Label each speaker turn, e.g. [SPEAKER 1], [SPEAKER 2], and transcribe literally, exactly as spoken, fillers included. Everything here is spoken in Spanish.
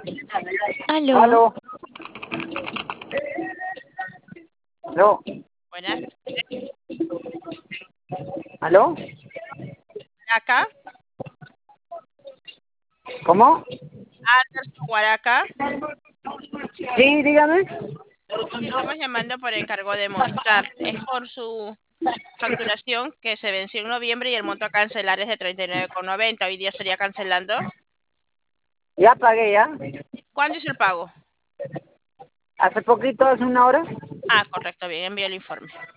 [SPEAKER 1] Aló,
[SPEAKER 2] Aló, aló,
[SPEAKER 3] Buenas.
[SPEAKER 2] aló,
[SPEAKER 3] Acá,
[SPEAKER 2] ¿cómo?
[SPEAKER 3] Anderson Guaraca.
[SPEAKER 2] Sí, dígame.
[SPEAKER 3] Sí, estamos llamando por encargo de Movistar. Es por su facturación que se venció en noviembre y el monto a cancelar es de treinta y nueve con noventa. Hoy día estaría cancelando.
[SPEAKER 2] Ya pagué ya.
[SPEAKER 3] ¿Cuándo hizo el pago?
[SPEAKER 2] Hace poquito, hace una hora.
[SPEAKER 3] Ah, correcto, bien, envío el informe.